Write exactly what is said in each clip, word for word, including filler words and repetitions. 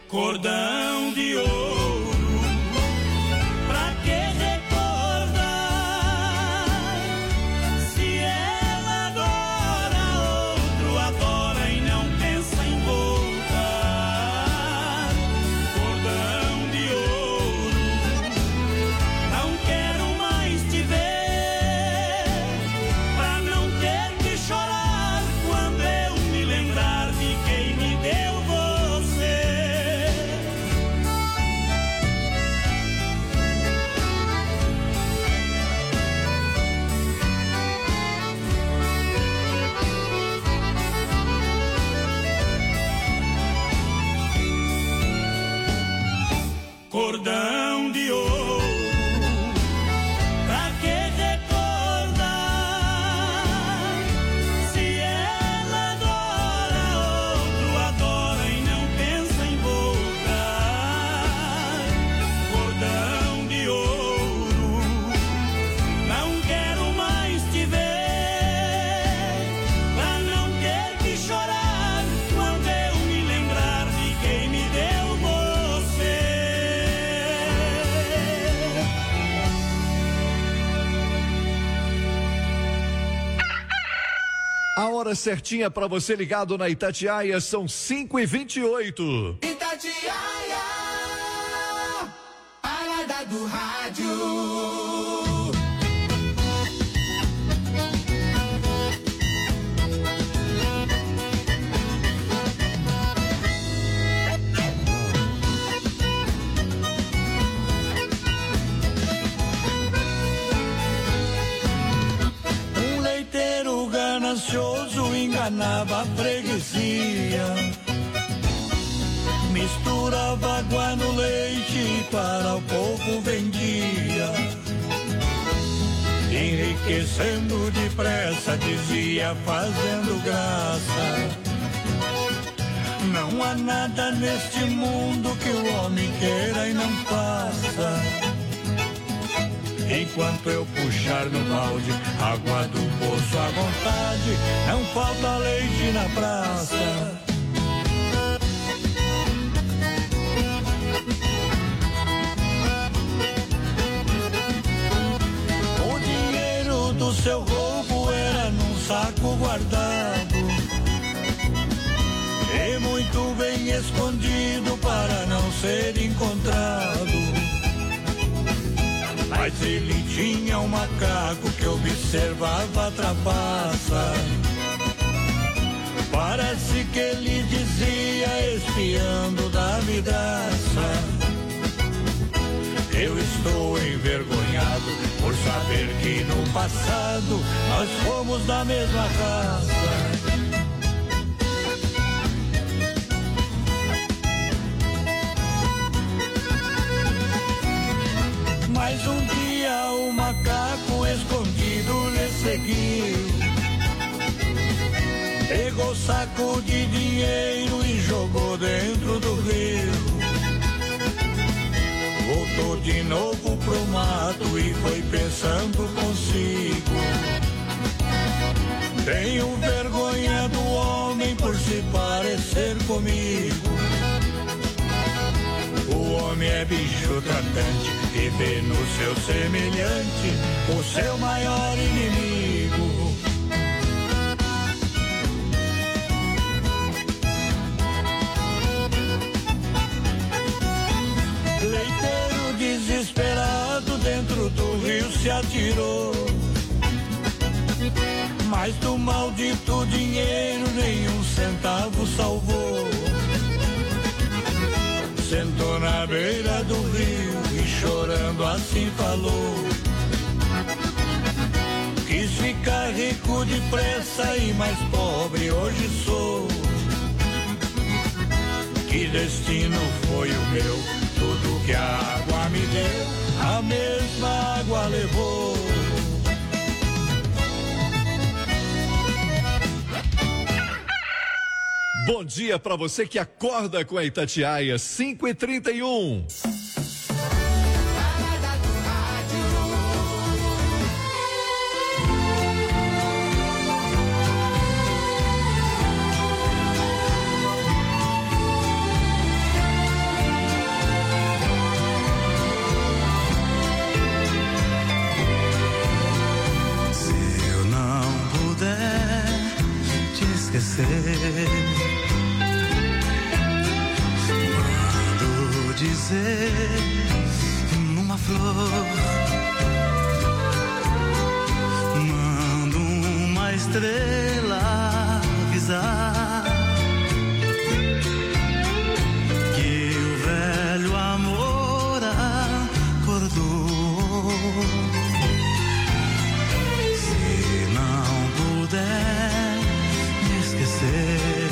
cordão de ouro, pra que recordar se ela adora outro, adora e não pensa em voltar. Cordão de ouro, não quero mais te ver, pra não ter que chorar quando eu me lembrar de quem me deu você. Cordão de ouro, pra que recordar se ela adora outro, adora e não pensa em voltar. Cordão de ouro, não quero mais te ver, pra não ter que chorar quando eu me lembrar de quem me deu você. A hora certinha para você ligado na Itatiaia são cinco e vinte e oito. Itatiaia, parada do rádio. Um leiteiro ganancioso enganava a freguesia, misturava água no leite e para o povo vendia, enriquecendo depressa, dizia fazendo graça. Não há nada neste mundo que o homem queira e não faça. Enquanto eu puxar no balde água do poço à vontade, não falta leite na praça. O dinheiro do seu roubo era num saco guardado e muito bem escondido para não ser encontrado. Mas ele tinha um macaco que observava a trapaça. Parece que ele dizia, espiando da vidraça: eu estou envergonhado por saber que no passado nós fomos da mesma raça. Mas um dia o macaco escondido lhe seguiu, pegou saco de dinheiro e jogou dentro do rio. Voltou de novo pro mato e foi pensando consigo: tenho vergonha do homem por se parecer comigo. O homem é bicho tratante e vê no seu semelhante o seu maior inimigo. Leiteiro desesperado dentro do rio se atirou, mas do maldito dinheiro nenhum centavo salvou. Sentou na beira do rio e chorando assim falou: quis ficar rico depressa e mais pobre hoje sou. Que destino foi o meu? Tudo que a água me deu, a mesma água levou. Bom dia para você que acorda com a Itatiaia, cinco e trinta e um. esquecer. Mando dizer numa flor, mando uma estrela avisar que o velho amor acordou. Se não puder me esquecer,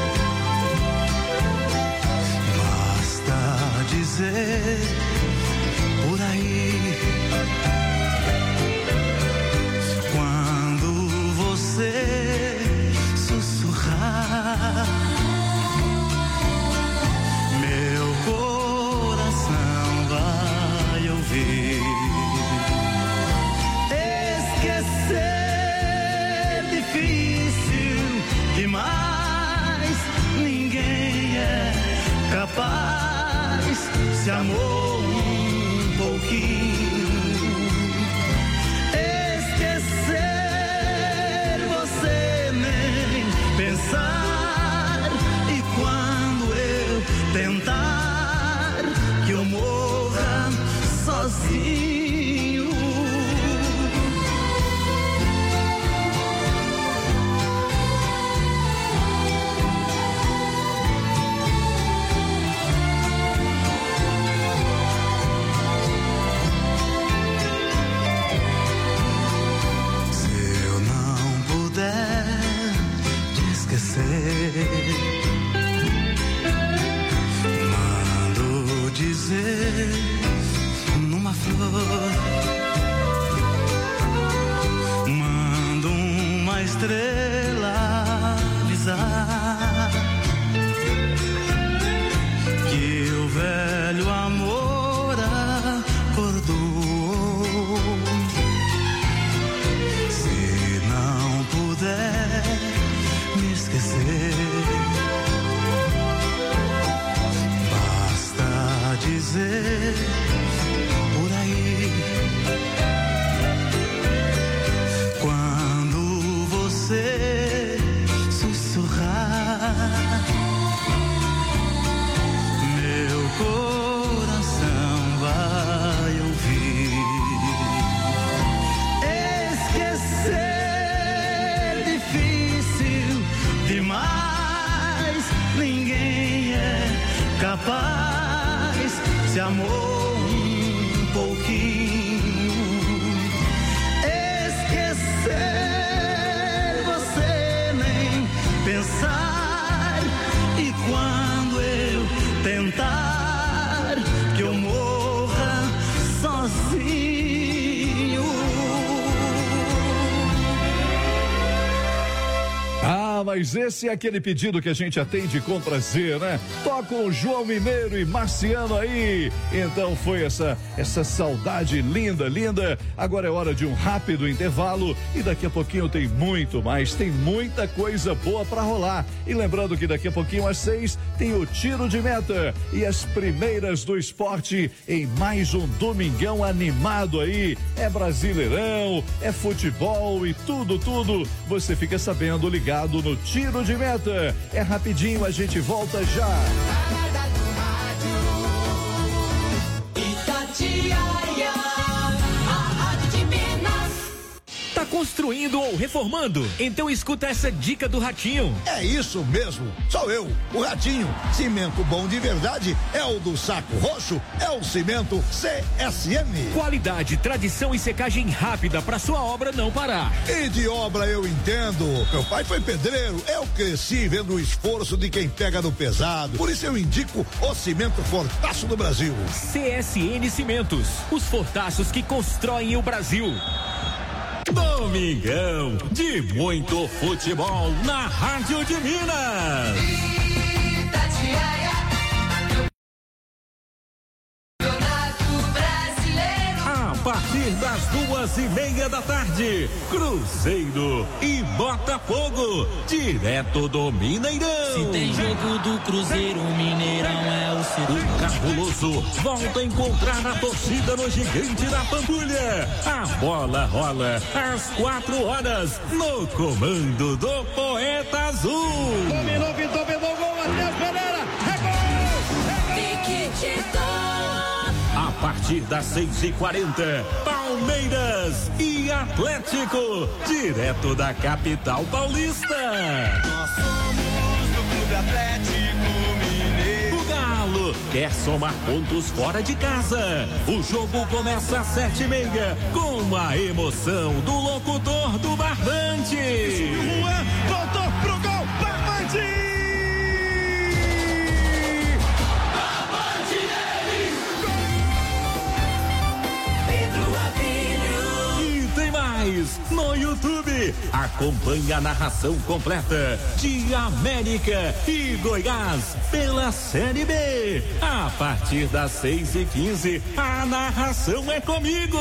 basta dizer por aí, quando você sussurrar, meu coração vai ouvir. Esquecer difícil demais, ninguém é capaz. Se amou um pouquinho, esquecer você nem pensar. E quando eu tentar que eu morra sozinho, mando dizer numa flor, mando uma estrela avisar que o velho amor acordou. Se não puder me esquecer, basta dizer por aí, quando você sussurrar, meu coração vai ouvir. Esquecer difícil demais, ninguém é capaz. Se amou um pouquinho, esquecer você nem pensar. E quando eu tentar que eu morra sozinho, Ah, mas esse é aquele pedido que a gente atende com prazer, né? Toca o João Mineiro e Marciano aí. Então foi essa essa saudade linda, linda. Agora é hora de um rápido intervalo e daqui a pouquinho tem muito mais, tem muita coisa boa pra rolar. E lembrando que daqui a pouquinho às seis tem o tiro de meta e as primeiras do esporte em mais um domingão animado aí. É Brasileirão, é futebol e tudo, tudo. Você fica sabendo ligado no Tiro de Meta. É rapidinho, a gente volta já. Itatiaia, a Rádio de Minas. Tá construindo ou reformando? Então escuta essa dica do Ratinho. É isso mesmo, sou eu, o Ratinho. Cimento bom de verdade é o do Saco Roxo, é o cimento C S M. Qualidade, tradição e secagem rápida para sua obra não parar. E de obra eu entendo. Meu pai foi pedreiro, eu cresci vendo o esforço de quem pega no pesado. Por isso eu indico o cimento Fortaço do Brasil. C S N Cimentos, os fortaços que constroem o Brasil. Domingão de muito futebol na Rádio de Minas. Itatiaia, Campeonato Brasileiro. A partir das duas e meia da tarde, Cruzeiro e Botafogo, direto do Mineirão. Se tem jogo do Cruzeiro, o Mineirão é o segundo. Guloso volta a encontrar a torcida no Gigante da Pampulha. A bola rola às quatro horas no comando do Poeta Azul. Dominou, Vitor, pegou o gol, Matheus Pereira. É gol! A partir das seis e quarenta, Palmeiras e Atlético, direto da capital paulista. Nós somos do Clube Atlético Mineiro. O Galo quer somar pontos fora de casa. O jogo começa às sete e meia, com a emoção do locutor do Barbante. Juan voltou pro gol, Barbante! No YouTube, acompanhe a narração completa de América e Goiás pela Série B. A partir das seis e quinze, a narração é comigo.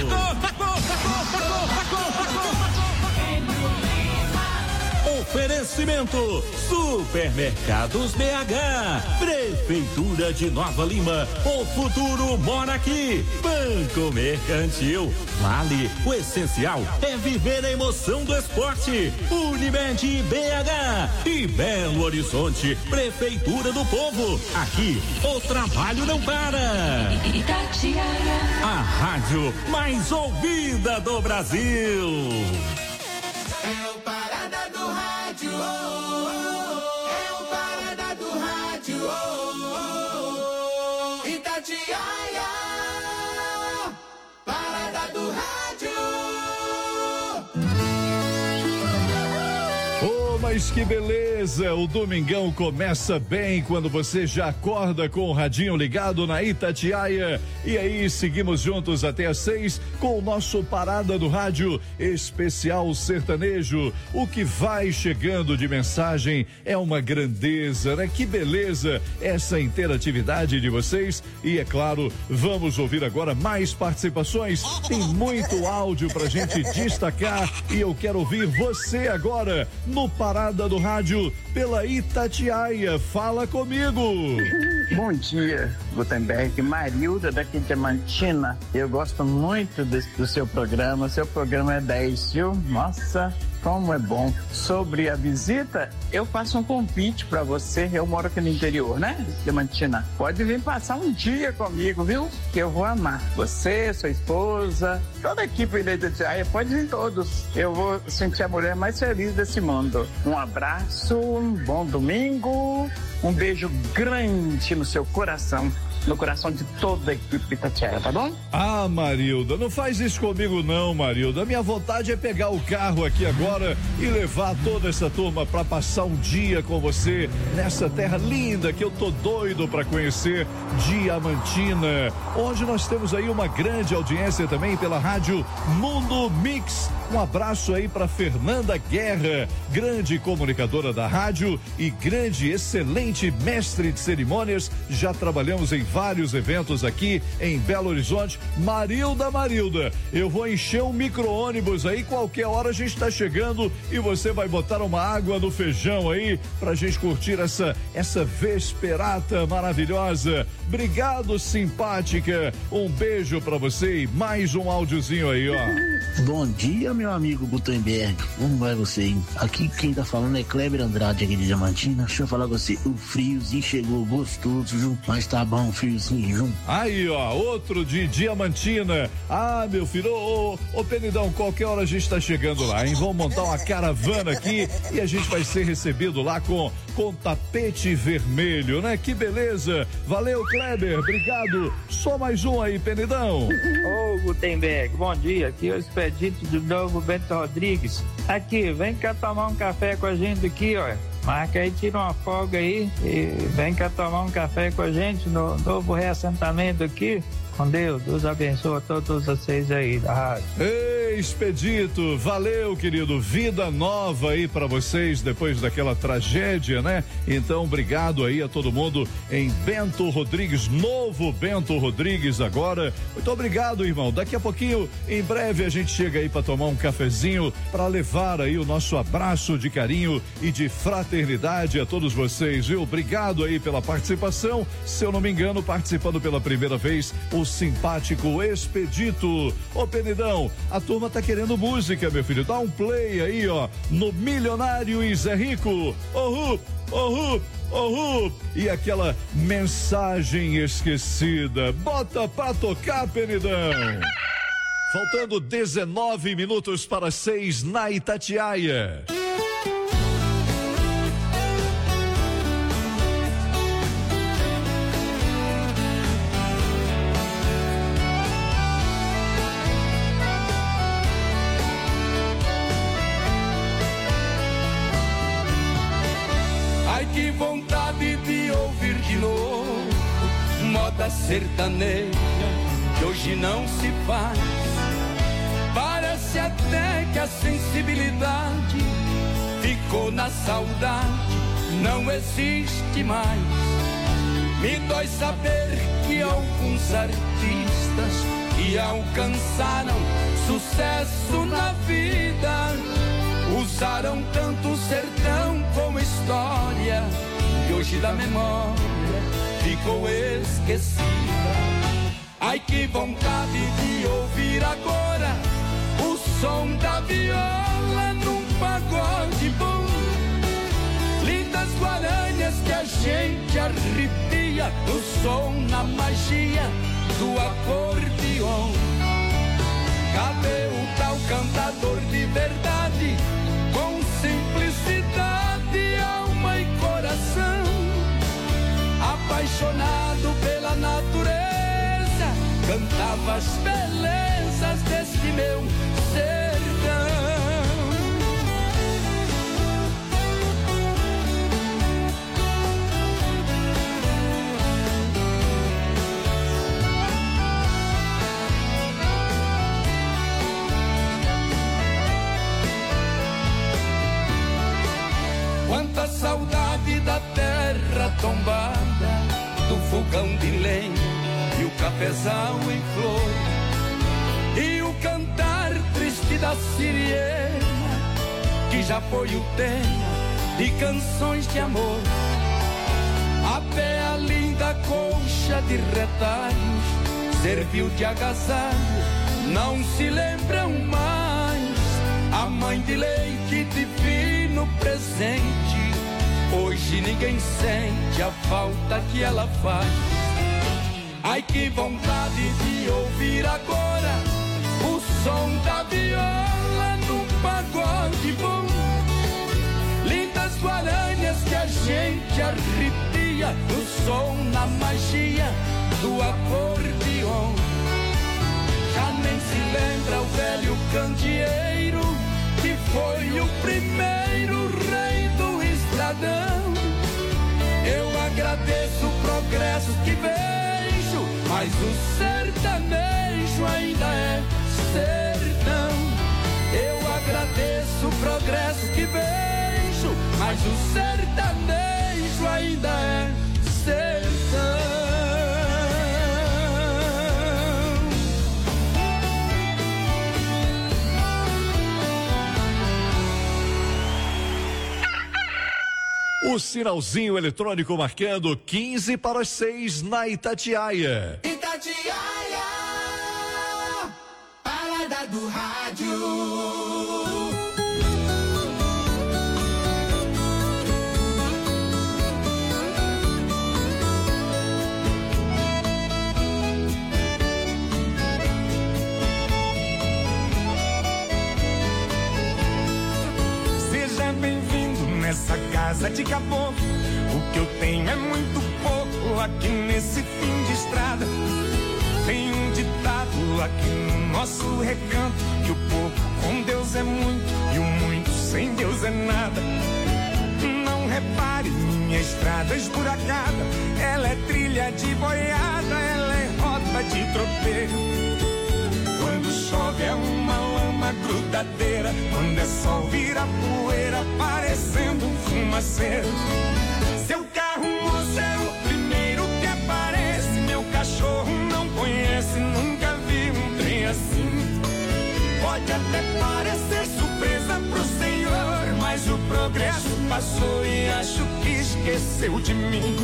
Oferecimento Supermercados B H, Prefeitura de Nova Lima, o futuro mora aqui. Banco Mercantil, Vale, o essencial é viver a emoção do esporte. Unimed B H e Belo Horizonte, Prefeitura do Povo. Aqui o trabalho não para. A rádio mais ouvida do Brasil. É o Parada do Rádio, oh, oh, oh. É o Parada do Rádio, oh, oh, oh. Itatiaia, Parada do Rádio. Oh, mas que beleza! O domingão começa bem quando você já acorda com o radinho ligado na Itatiaia. E aí, seguimos juntos até às seis com o nosso Parada do Rádio Especial Sertanejo. O que vai chegando de mensagem é uma grandeza, né? Que beleza essa interatividade de vocês. E é claro, vamos ouvir agora mais participações. Tem muito áudio pra gente destacar e eu quero ouvir você agora no Parada do Rádio pela Itatiaia. Fala comigo. Bom dia, Gutenberg, Marilda daqui de Diamantina. Eu gosto muito desse, do seu programa, seu programa é dez, viu? Nossa, como é bom. Sobre a visita, eu faço um convite para você, eu moro aqui no interior, né? Diamantina. Pode vir passar um dia comigo, viu? Que eu vou amar. Você, sua esposa, toda a equipe da Itatiaia, pode vir todos. Eu vou sentir a mulher mais feliz desse mundo. Um abraço, um bom domingo, um beijo grande no seu coração, no coração de toda a equipe Itatiaia, tá bom? Ah, Marilda, não faz isso comigo não, Marilda. Minha vontade é pegar o carro aqui agora e levar toda essa turma pra passar um dia com você nessa terra linda que eu tô doido pra conhecer, Diamantina, onde nós temos aí uma grande audiência também pela rádio Mundo Mix. Um abraço aí pra Fernanda Guerra, grande comunicadora da rádio e grande, excelente mestre de cerimônias. Já trabalhamos em vários eventos aqui em Belo Horizonte. Marilda, Marilda, eu vou encher um micro-ônibus aí, qualquer hora a gente tá chegando e você vai botar uma água no feijão aí pra gente curtir essa, essa vesperata maravilhosa. Obrigado, simpática, um beijo pra você e mais um áudiozinho aí, ó. Bom dia, meu amigo Gutenberg, como vai você, hein? Aqui quem tá falando é Kleber Andrade aqui de Diamantina. Deixa eu falar com você, o friozinho chegou gostoso, viu? Mas tá bom, friozinho, viu? Aí, ó, outro de Diamantina. Ah, meu filho, ô, ô, ô Penidão, qualquer hora a gente tá chegando lá, hein? Vamos montar uma caravana aqui e a gente vai ser recebido lá com, com tapete vermelho, né? Que beleza! Valeu, Kleber, obrigado. Só mais um aí, Penidão. Ô, Gutenberg, bom dia. Aqui é o expedito do novo Bento Rodrigues. Aqui, vem cá tomar um café com a gente aqui, ó. Marca aí, tira uma folga aí e vem cá tomar um café com a gente no novo reassentamento aqui. Com Deus, Deus abençoe a todos vocês aí da rádio. Ei, Expedito, valeu, querido, vida nova aí pra vocês depois daquela tragédia, né? Então, obrigado aí a todo mundo em Bento Rodrigues, novo Bento Rodrigues agora. Muito obrigado, irmão. Daqui a pouquinho, em breve, a gente chega aí pra tomar um cafezinho, pra levar aí o nosso abraço de carinho e de fraternidade a todos vocês, viu? Obrigado aí pela participação. Se eu não me engano, participando pela primeira vez, o simpático Expedito. Ô, Penidão, a turma tá querendo música, meu filho. Dá um play aí, ó, no Milionário e Zé Rico. Ô, Rup, ô, Rup, ô, Rup. E aquela mensagem esquecida. Bota pra tocar, Penidão. Faltando dezenove minutos para seis na Itatiaia. Que vontade de ouvir de novo moda sertaneja que hoje não se faz. Parece até que a sensibilidade ficou na saudade, não existe mais. Me dói saber que alguns artistas que alcançaram sucesso na vida usaram tanto o sertão como história e hoje da memória ficou esquecida. Ai, que vontade de ouvir agora o som da viola num pagode bom. Lindas guaranhas que a gente arrepia no som, na magia do acordeon. Cadê o tal cantador de verdade, com simplicidade, alma e coração, apaixonado pela natureza, cantava as belezas deste meu sertão. Quanta saudade da terra tombada, do fogão de lenha e o cafezal em flor, e o cantar triste da siriema, que já foi o tema de canções de amor. Até a linda colcha de retalhos serviu de agasalho, não se lembram mais. A mãe de leite divino presente, hoje ninguém sente a falta que ela faz. Ai, que vontade de ouvir agora o som da viola num pagode bom. Lindas guaranhas que a gente arrepia no som, na magia do acordeon. Já nem se lembra o velho candeeiro, que foi o primeiro rei do estradão. Eu agradeço o progresso que vejo, mas o sertanejo ainda é sertão. Eu agradeço o progresso que vejo, mas o sertanejo ainda é sertão. O sinalzinho eletrônico marcando quinze para as seis na Itatiaia. Itatiaia, parada do rádio. Seja bem-vindo nessa casa de caboclo. O que eu tenho é muito pouco aqui nesse fim de estrada. Tem um ditado aqui no nosso recanto, que o pouco com Deus é muito e o muito sem Deus é nada. Não repare, minha estrada esburacada, ela é trilha de boiada, ela é rota de tropeiro. Quando chove é uma lama na grudadeira. Quando é sol vira poeira, parecendo um fumaceiro. Seu carro, moço, é o primeiro que aparece. Meu cachorro não conhece, nunca vi um trem assim. Pode até parecer surpresa pro senhor, mas o progresso passou e acho que esqueceu de mim.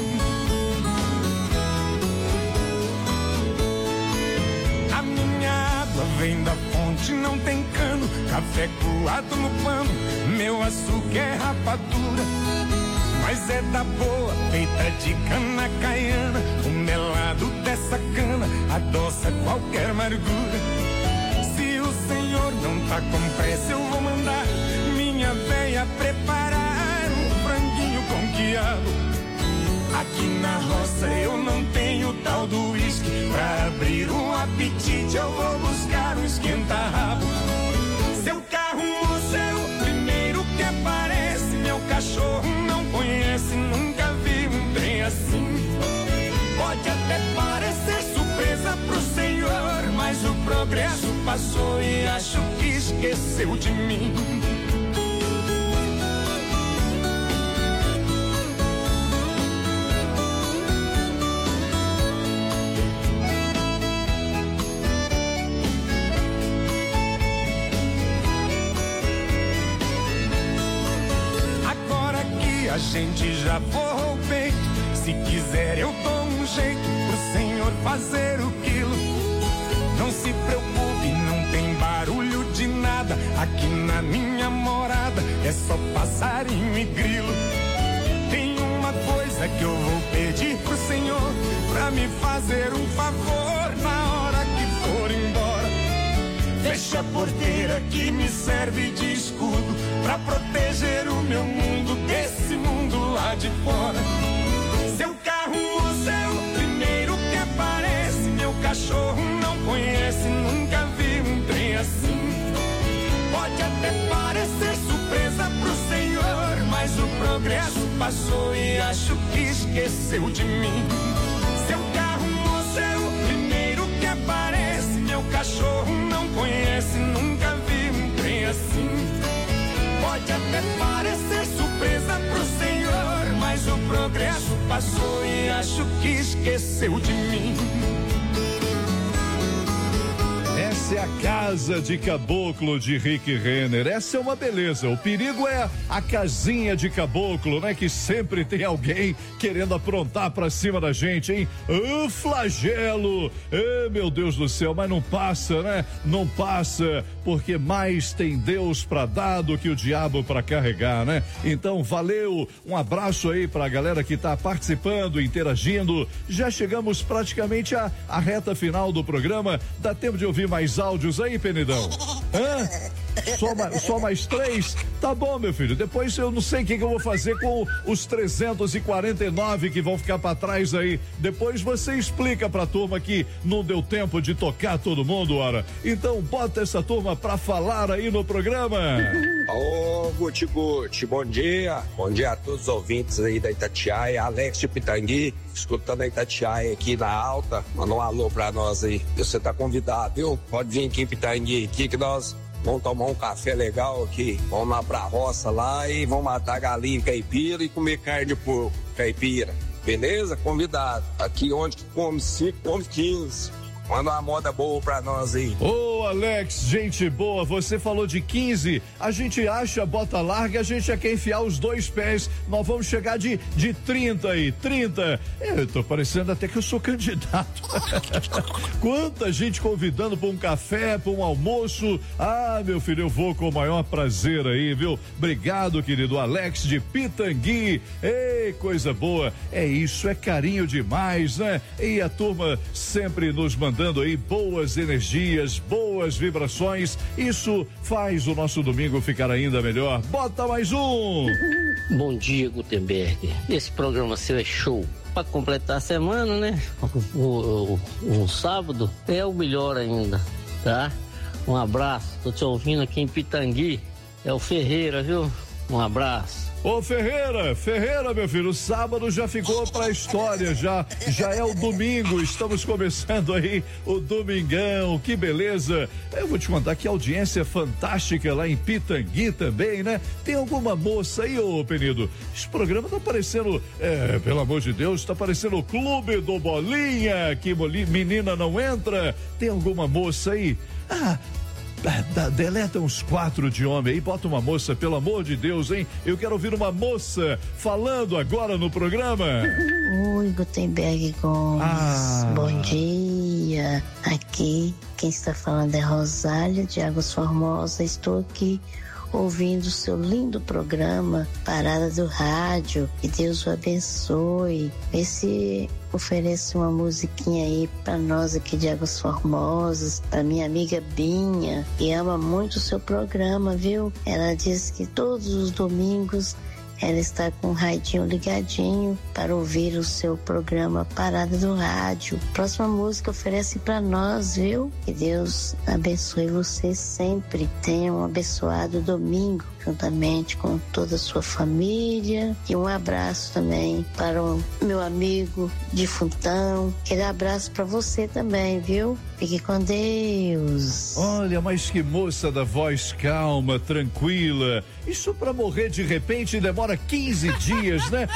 A minha água vem da fonte, não tem cano. Café coado no pano, meu açúcar é rapadura. Mas é da boa, feita de cana caiana. O melado dessa cana adoça qualquer amargura. Se o senhor não tá com pressa, eu vou mandar minha véia preparar um franguinho com quiabo. Aqui na roça eu não tenho tal do uísque. Pra abrir um apetite eu vou buscar um esquenta-rabo. Seu carro, moço, é o primeiro que aparece. Meu cachorro não conhece, nunca vi um trem assim. Pode até parecer surpresa pro senhor, mas o progresso passou e acho que esqueceu de mim. Agora que a gente já forrou o peito, se quiser eu dou um jeito pro senhor fazer o quilo. Não se preocupe, não tem barulho de nada. Aqui na minha morada é só passarinho e grilo. Tem uma coisa que eu vou pedir pro senhor, pra me fazer um favor na hora que for embora. Fecha a porteira que me serve de escudo, pra proteger o meu mundo desse mundo lá de fora. Seu carro, moço, é o primeiro que aparece. Meu cachorro não conhece, nunca vi um trem assim. Pode até parecer surpresa pro senhor, mas o progresso passou e acho que esqueceu de mim. Seu carro, moço, é o primeiro que aparece. Meu cachorro não conhece, nunca vi um trem assim. Pode até parecer surpresa pro senhor, mas o progresso passou e acho que esqueceu de mim. Essa é a casa de caboclo de Rick Renner. Essa é uma beleza. O perigo é a casinha de caboclo, né? Que sempre tem alguém querendo aprontar pra cima da gente, hein? Ah, flagelo! Ah, meu Deus do céu, mas não passa, né? Não passa, porque mais tem Deus pra dar do que o diabo pra carregar, né? Então, valeu. Um abraço aí pra galera que tá participando, interagindo. Já chegamos praticamente à, à reta final do programa. Dá tempo de ouvir mais áudios aí, Penidão? Hã? Só, só mais três? Tá bom, meu filho. Depois eu não sei o que, que eu vou fazer com os trezentos e quarenta e nove que vão ficar pra trás aí. Depois você explica pra turma que não deu tempo de tocar todo mundo, ora. Então bota essa turma pra falar aí no programa. Ô, Guti Guti, bom dia. Bom dia a todos os ouvintes aí da Itatiaia. Alex de Pitangui, escutando a Itatiaia aqui na alta. Manda um alô pra nós aí. Você tá convidado, viu? Pode vir aqui em Pitangui, aqui que nós vamos tomar um café legal aqui. Vamos lá pra roça lá e vamos matar galinha caipira e comer carne de porco caipira. Beleza? Convidado. Aqui onde come cinco, come quinze. Manda uma moda boa pra nós aí. Ô, Alex, gente boa, você falou de quinze, a gente acha bota larga, a gente é quer enfiar os dois pés, nós vamos chegar de, de trinta aí, trinta. Eu tô parecendo até que eu sou candidato. Quanta gente convidando pra um café, pra um almoço. Ah, meu filho, eu vou com o maior prazer aí, viu? Obrigado, querido Alex de Pitangui. Ei, coisa boa. É isso, é carinho demais, né? E a turma sempre nos mandando dando aí boas energias, boas vibrações. Isso faz o nosso domingo ficar ainda melhor. Bota mais um! Bom dia, Gutenberg. Esse programa seu é show. Para completar a semana, né? O, o, o, o sábado é o melhor ainda, tá? Um abraço. Tô te ouvindo aqui em Pitangui. É o Ferreira, viu? Um abraço. Ô Ferreira, Ferreira, meu filho, o sábado já ficou pra história, já, já é o domingo, estamos começando aí o domingão, que beleza. Eu vou te contar que audiência fantástica lá em Pitangui também, né? Tem alguma moça aí, ô Penido? Esse programa tá parecendo, é, pelo amor de Deus, tá parecendo o Clube do Bolinha, que menina não entra. Tem alguma moça aí? Ah, Da, deleta uns quatro de homem aí, bota uma moça, pelo amor de Deus, hein? Eu quero ouvir uma moça falando agora no programa. Oi, Gutenberg Gomes. Ah. Bom dia. Aqui, quem está falando é Rosália de Águas Formosas. Estou aqui ouvindo o seu lindo programa Parada do Rádio. Que Deus o abençoe. Vê se oferece uma musiquinha aí para nós aqui de Águas Formosas, para minha amiga Binha, que ama muito o seu programa, viu? Ela diz que todos os domingos ela está com o radinho ligadinho para ouvir o seu programa Parada do Rádio. Próxima música oferece para nós, viu? Que Deus abençoe você sempre. Tenha um abençoado domingo, juntamente com toda a sua família. E um abraço também para o meu amigo Difuntão. Aquele abraço para você também, viu? Fique com Deus. Olha, mas que moça da voz calma, tranquila. Isso pra morrer de repente demora quinze dias, né?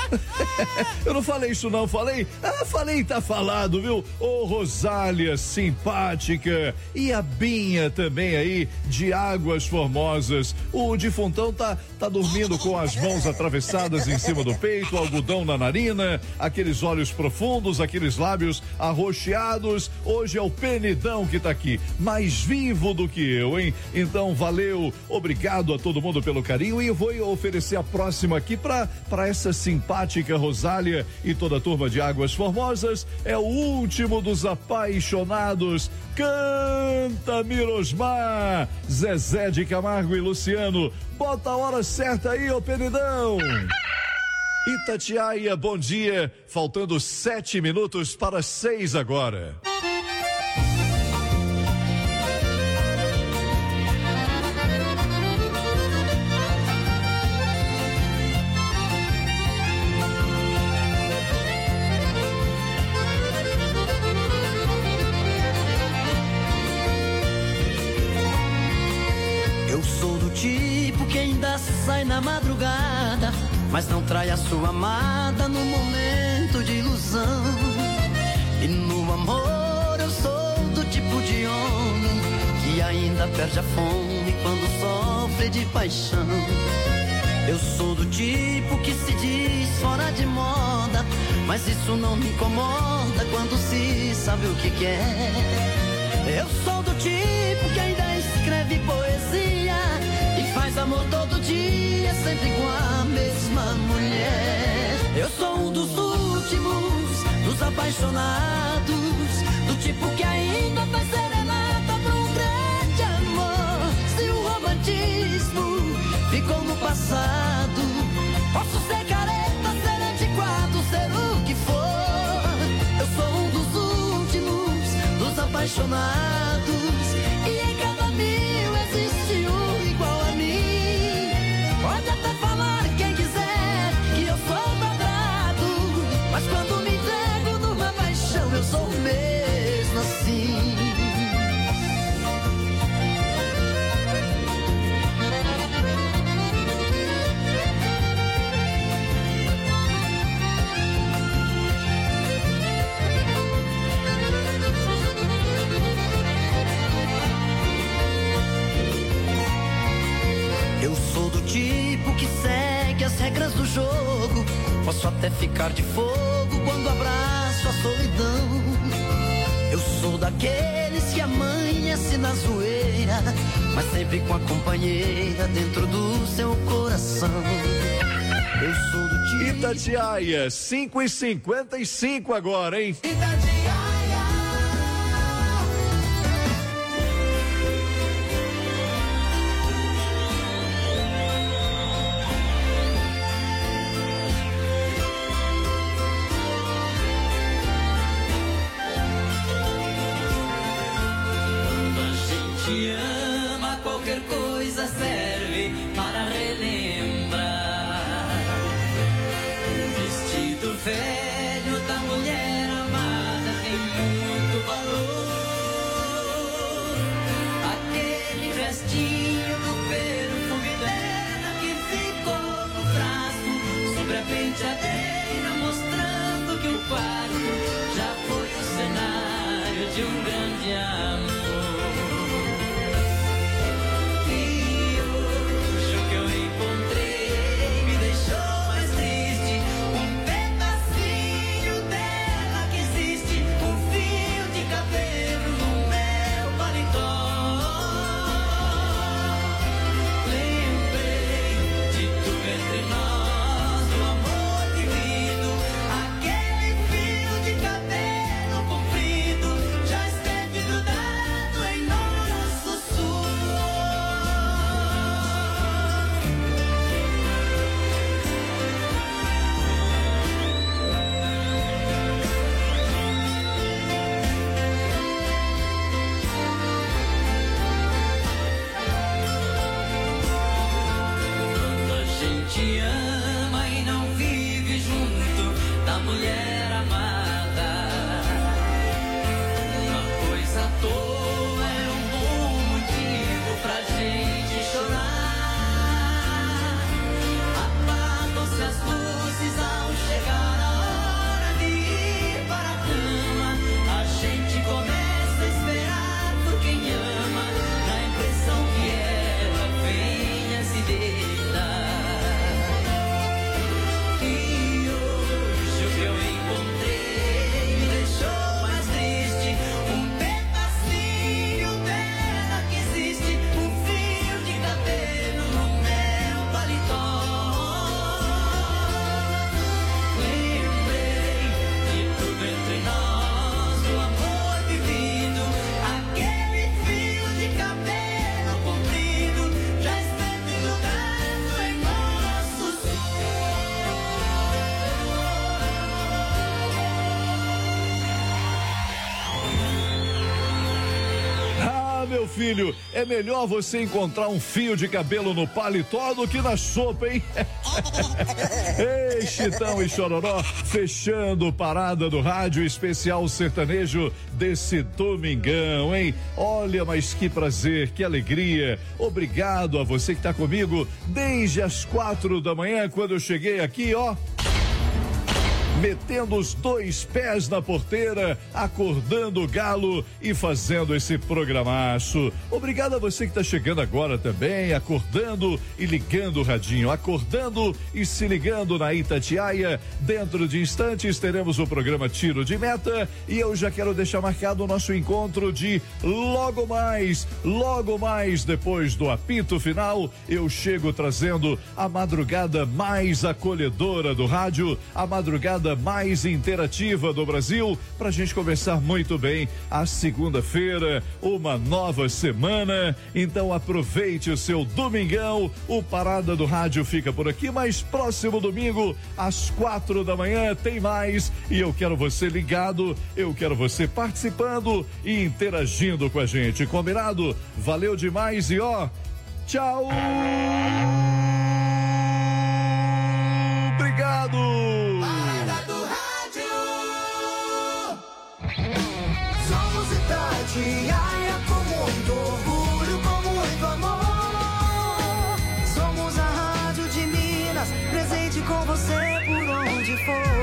Eu não falei isso não, falei? Ah, falei, tá falado, viu? Ô, Rosália, simpática. E a Binha também aí, de Águas Formosas. O Difuntão tá, tá dormindo com as mãos atravessadas em cima do peito, algodão na narina, aqueles olhos profundos, aqueles lábios arroxeados. Hoje é o Penidão que tá aqui, mais vivo do que eu, hein? Então, valeu, obrigado a todo mundo pelo carinho e eu vou oferecer a próxima aqui pra, pra essa simpática Rosália e toda a turma de Águas Formosas. É o último dos apaixonados. Canta, Mirosmar, Zezé de Camargo e Luciano. Bota a hora certa aí, ô Penidão. Itatiaia, bom dia. Faltando sete minutos para seis agora. Eu sou do tipo que ainda sai na madrugada, mas não trai a sua amada no momento de ilusão. E no amor eu sou do tipo de homem que ainda perde a fome quando sofre de paixão. Eu sou do tipo que se diz fora de moda, mas isso não me incomoda quando se sabe o que quer. Eu sou do tipo que ainda escreve poesia e faz amor todo dia, sempre com a mesma mulher. Eu sou um dos últimos, dos apaixonados, do tipo que ainda faz serenata pra um grande amor. Se o romantismo ficou no passado, posso ser careta, ser antiquado, ser o que for. Eu sou um dos últimos, dos apaixonados, e em cada mil existe um igual a mim. Pode até falar quem quiser que eu sou quadrado, mas quando me entrego numa paixão eu sou mesmo assim. Eu sou do tipo que segue as regras do jogo. Posso até ficar de fogo quando abraço a solidão. Eu sou daqueles que amanhece na zoeira, mas sempre com a companheira dentro do seu coração. Eu sou do tipo... Itatiaia, cinco e cinquenta e cinco agora, hein? Qualquer coisa serve para relembrar. de um grande amor. E hoje o que eu encontrei me deixou mais triste. Um pedacinho dela que existe, um fio de cabelo no meu paletó. Lembrei de tudo entre nós, do amor divino. Aquele fio de cabelo comprido já esteve grudado em nosso suor. Quando a gente ama e não vive junto da mulher amada, uma coisa à toa é um bom motivo pra gente chorar. Apagam-se as luzes ao chegar a hora de ir para a cama. A gente começa a esperar por quem ama, na impressão que ela venha se deitar. E hoje o que eu encontrei me deixou mais triste. Um pedacinho dela que existe, um fio de cabelo no meu paletó. Lembrei de tudo entre nós, do amor divino. Aquele fio de cabelo comprido já esteve grudado em nosso suor. Ah, meu filho, é melhor você encontrar um fio de cabelo no paletó do que na sopa, hein? Ei, Chitão e Chororó, fechando Parada do Rádio Especial Sertanejo desse domingão, hein? Olha, mas que prazer, que alegria. Obrigado a você que tá comigo desde as quatro da manhã, quando eu cheguei aqui, ó. Metendo os dois pés na porteira, acordando o galo e fazendo esse programaço. Obrigado a você que está chegando agora também, acordando e ligando o radinho, acordando e se ligando na Itatiaia. Dentro de instantes teremos o programa Tiro de Meta e eu já quero deixar marcado o nosso encontro de logo mais, logo mais depois do apito final, eu chego trazendo a madrugada mais acolhedora do rádio, a madrugada mais interativa do Brasil, pra gente começar muito bem a segunda-feira, uma nova semana. Então aproveite o seu domingão. O Parada do Rádio fica por aqui, mas próximo domingo às quatro da manhã tem mais e eu quero você ligado, eu quero você participando e interagindo com a gente, combinado? Valeu demais e ó, tchau! Obrigado! Parada do Rádio. Somos Itatiaia com muito orgulho, com muito amor. Somos a Rádio de Minas, presente com você por onde for.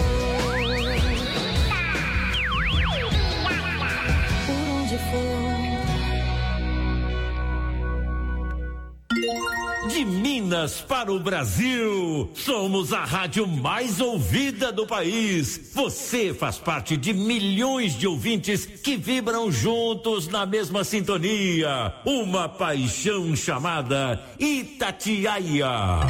Por onde for. De Minas para o Brasil, somos a rádio mais ouvida do país. Você faz parte de milhões de ouvintes que vibram juntos na mesma sintonia. Uma paixão chamada Itatiaia.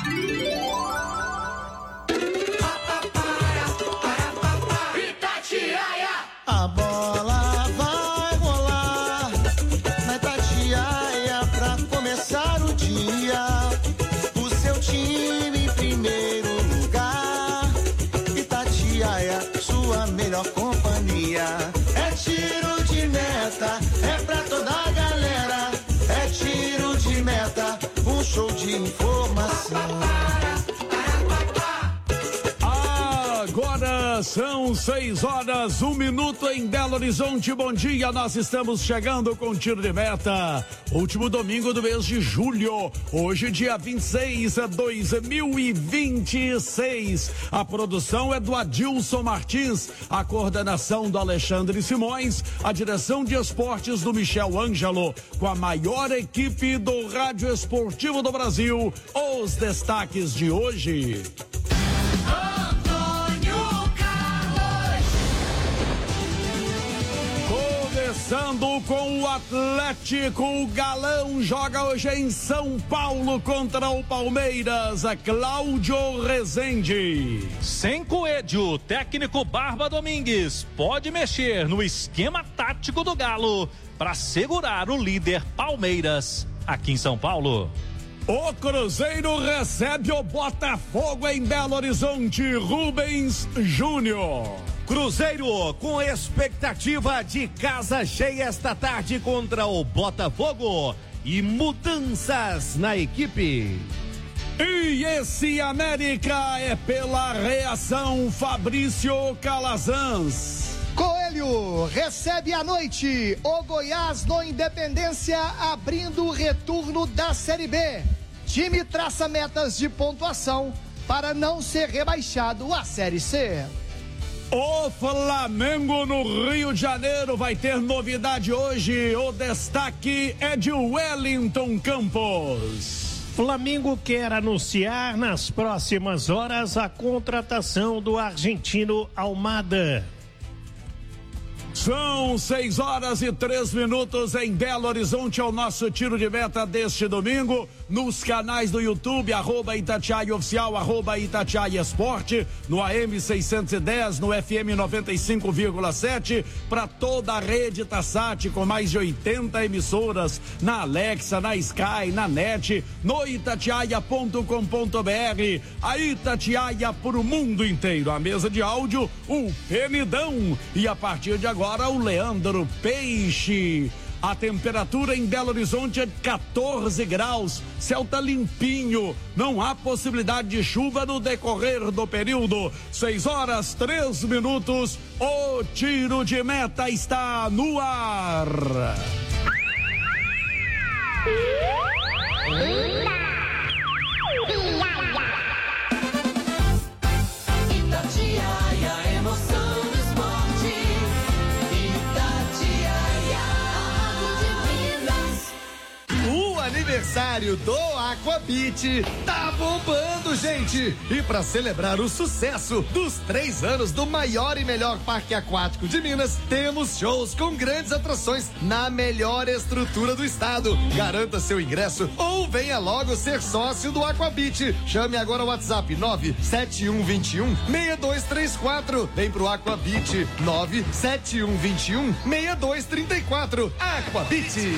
Itatiaia. A bola vai rolar na Itatiaia pra começar o dia. O seu time em primeiro lugar. Itatiaia, sua melhor companhia. É tiro de meta, é pra toda a galera. É tiro de meta, um show de informação. Agora Agora são seis horas, um minuto em Belo Horizonte. Bom dia, nós estamos chegando com tiro de meta. Último domingo do mês de julho. Hoje, dia vinte e seis de dois mil e vinte e seis. A produção é do Adilson Martins, a coordenação do Alexandre Simões, a direção de esportes do Michel Ângelo, com a maior equipe do Rádio Esportivo do Brasil. Os destaques de hoje. Começando com o Atlético, o Galão joga hoje em São Paulo contra o Palmeiras, a Cláudio Rezende. Sem Coelho, técnico Barba Domingues pode mexer no esquema tático do Galo para segurar o líder Palmeiras aqui em São Paulo. O Cruzeiro recebe o Botafogo em Belo Horizonte, Rubens Júnior. Cruzeiro com expectativa de casa cheia esta tarde contra o Botafogo e mudanças na equipe. E esse América é pela reação Fabrício Calazans. Coelho recebe à noite o Goiás no Independência, abrindo o retorno da Série B. Time traça metas de pontuação para não ser rebaixado à Série C. O Flamengo no Rio de Janeiro vai ter novidade hoje. O destaque é de Wellington Campos. Flamengo quer anunciar nas próximas horas a contratação do argentino Almada. São seis horas e três minutos em Belo Horizonte, é o nosso tiro de meta deste domingo, nos canais do YouTube, arroba Itatiaia Oficial, arroba Itatiaia Esporte, no A M seiscentos e dez, no F M noventa e cinco vírgula sete, para toda a rede Tassat, com mais de oitenta emissoras, na Alexa, na Sky, na Net, no itatiaia ponto com ponto br, a Itatiaia para o mundo inteiro. A mesa de áudio, o Penidão, e a partir de agora Agora o Leandro Peixe. A temperatura em Belo Horizonte é de quatorze graus, céu tá limpinho, não há possibilidade de chuva no decorrer do período. seis horas, três minutos, o tiro de meta está no ar. Itatiaia, emoção. O aniversário do Aquabit tá bombando, gente! E para celebrar o sucesso dos três anos do maior e melhor parque aquático de Minas, temos shows com grandes atrações na melhor estrutura do estado. Garanta seu ingresso ou venha logo ser sócio do Aquabit. Chame agora o WhatsApp nove sete um dois um, seis dois três quatro. Vem pro Aquabit nove sete um dois um, seis dois três quatro. Aquabit.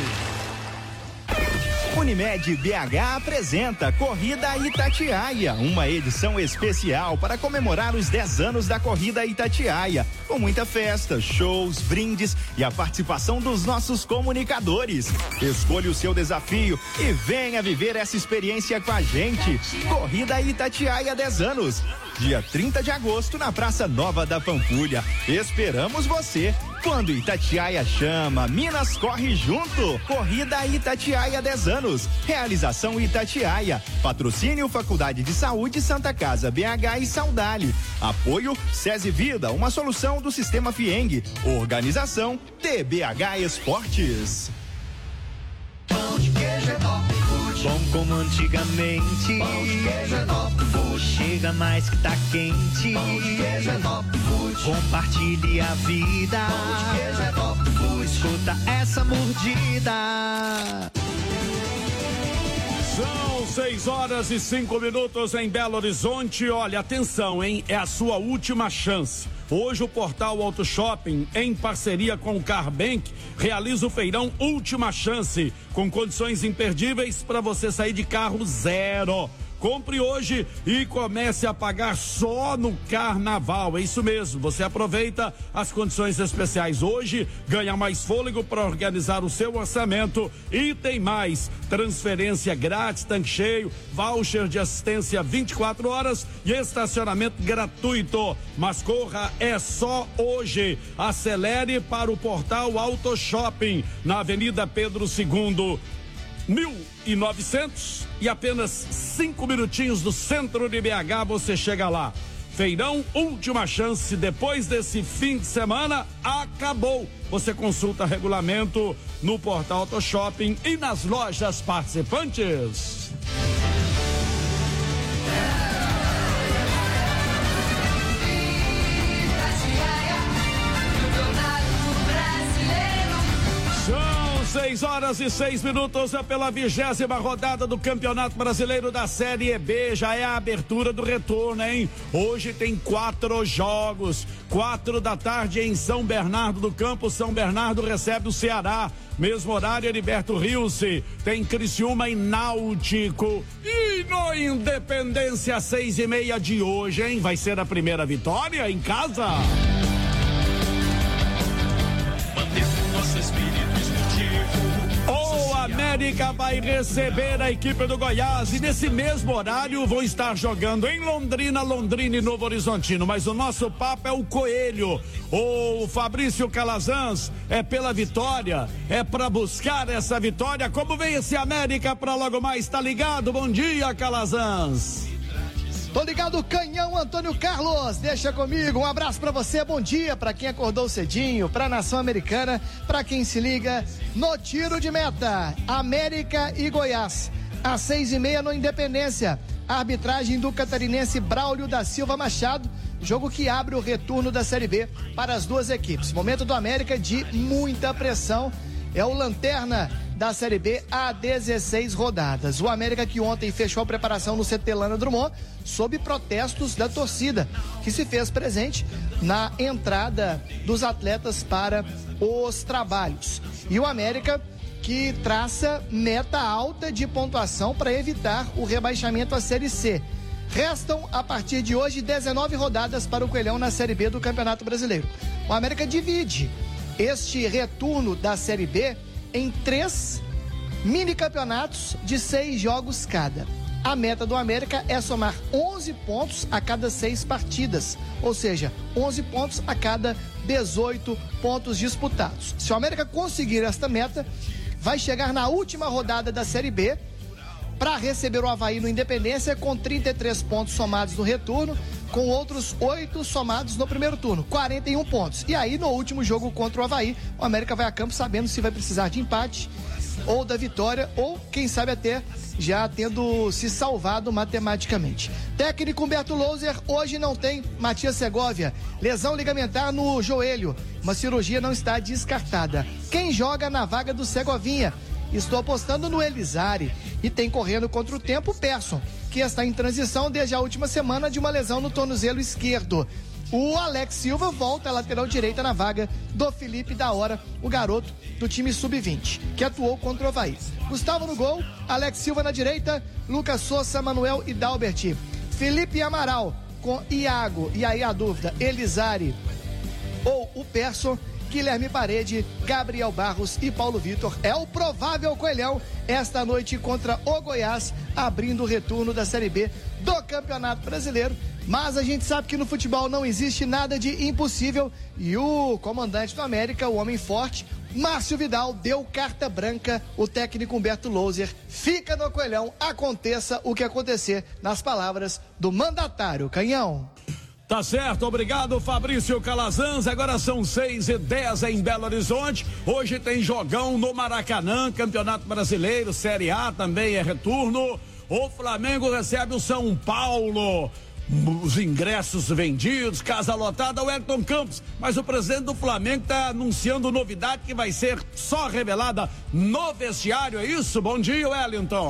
Unimed B H apresenta Corrida Itatiaia, uma edição especial para comemorar os dez anos da Corrida Itatiaia, com muita festa, shows, brindes e a participação dos nossos comunicadores. Escolha o seu desafio e venha viver essa experiência com a gente. Corrida Itatiaia dez anos, dia trinta de agosto na Praça Nova da Pampulha. Esperamos você. Quando Itatiaia chama, Minas corre junto. Corrida Itatiaia dez anos. Realização Itatiaia. Patrocínio Faculdade de Saúde Santa Casa B H e Saudale. Apoio SESI Vida, uma solução do Sistema Fieng. Organização T B H Esportes. Pão de queijo é top food. Bom como antigamente. Pão de queijo é top food. Chega mais que tá quente. Pão de queijo é top food. Compartilhe a vida. Pão de queijo é top food. Escuta essa mordida. São seis horas e cinco minutos em Belo Horizonte. Olha, atenção, hein? É a sua última chance. Hoje o Portal Auto Shopping, em parceria com o Carbank, realiza o feirão Última Chance, com condições imperdíveis para você sair de carro zero. Compre hoje e comece a pagar só no carnaval. É isso mesmo, você aproveita as condições especiais hoje, ganha mais fôlego para organizar o seu orçamento e tem mais. Transferência grátis, tanque cheio, voucher de assistência vinte e quatro horas e estacionamento gratuito. Mas corra, é só hoje. Acelere para o portal Auto Shopping, na Avenida Pedro segundo, mil e novecentos, e apenas cinco minutinhos do centro de B H você chega lá. Feirão, última chance, depois desse fim de semana, acabou. Você consulta regulamento no portal Auto Shopping e nas lojas participantes. Seis horas e seis minutos é pela vigésima rodada do Campeonato Brasileiro da Série B. Já é a abertura do retorno, hein? Hoje tem quatro jogos. Quatro da tarde em São Bernardo do Campo. São Bernardo recebe o Ceará. Mesmo horário, Heriberto Rilse. Tem Criciúma e Náutico. E no Independência, seis e meia de hoje, hein? Vai ser a primeira vitória em casa. Mantendo nosso espírito O América vai receber a equipe do Goiás e nesse mesmo horário vão estar jogando em Londrina, Londrina e Novo Horizontino, mas o nosso papo é o Coelho. O Fabrício Calazans é pela vitória, é para buscar essa vitória. Como vem esse América para logo mais? Tá ligado? Bom dia, Calazans. Tô ligado, Canhão Antônio Carlos, deixa comigo, um abraço pra você, bom dia pra quem acordou cedinho, pra nação americana, pra quem se liga no tiro de meta, América e Goiás, às seis e meia no Independência, arbitragem do catarinense Braulio da Silva Machado, jogo que abre o retorno da Série B para as duas equipes, momento do América de muita pressão, é o lanterna da Série B há dezesseis rodadas. O América que ontem fechou a preparação no C T Lana Drummond sob protestos da torcida, que se fez presente na entrada dos atletas para os trabalhos. E o América que traça meta alta de pontuação para evitar o rebaixamento à Série C. Restam, a partir de hoje, dezenove rodadas para o Coelhão na Série B do Campeonato Brasileiro. O América divide este retorno da Série B em três mini campeonatos de seis jogos cada. A meta do América é somar onze pontos a cada seis partidas, ou seja, onze pontos a cada dezoito pontos disputados. Se o América conseguir esta meta, vai chegar na última rodada da Série B para receber o Avaí no Independência com trinta e três pontos somados no retorno, com outros oito somados no primeiro turno, quarenta e um pontos. E aí, no último jogo contra o Avaí, o América vai a campo sabendo se vai precisar de empate ou da vitória, ou quem sabe até já tendo se salvado matematicamente. Técnico Humberto Louser, hoje não tem Matias Segovia, lesão ligamentar no joelho, uma cirurgia não está descartada. Quem joga na vaga do Segovinha? Estou apostando no Elizari e tem correndo contra o tempo o Persson, que está em transição desde a última semana de uma lesão no tornozelo esquerdo. O Alex Silva volta à lateral direita na vaga do Felipe da Hora, o garoto do time sub vinte, que atuou contra o Avaí. Gustavo no gol, Alex Silva na direita, Lucas Souza, Manuel e Dalbert. Felipe Amaral com Iago, e aí a dúvida, Elizari ou o Persson. Guilherme Parede, Gabriel Barros e Paulo Vitor. É o provável Coelhão esta noite contra o Goiás, abrindo o retorno da Série B do Campeonato Brasileiro. Mas a gente sabe que no futebol não existe nada de impossível e o comandante do América, o homem forte, Márcio Vidal, deu carta branca. O técnico Humberto Louser fica no Coelhão, aconteça o que acontecer, nas palavras do mandatário Canhão. Tá certo, obrigado Fabrício Calazans. Agora são seis e dez em Belo Horizonte. Hoje tem jogão no Maracanã, Campeonato Brasileiro, Série A também é retorno. O Flamengo recebe o São Paulo. Os ingressos vendidos, casa lotada, o Elton Campos. Mas o presidente do Flamengo está anunciando novidade que vai ser só revelada no vestiário, é isso? Bom dia, Wellington.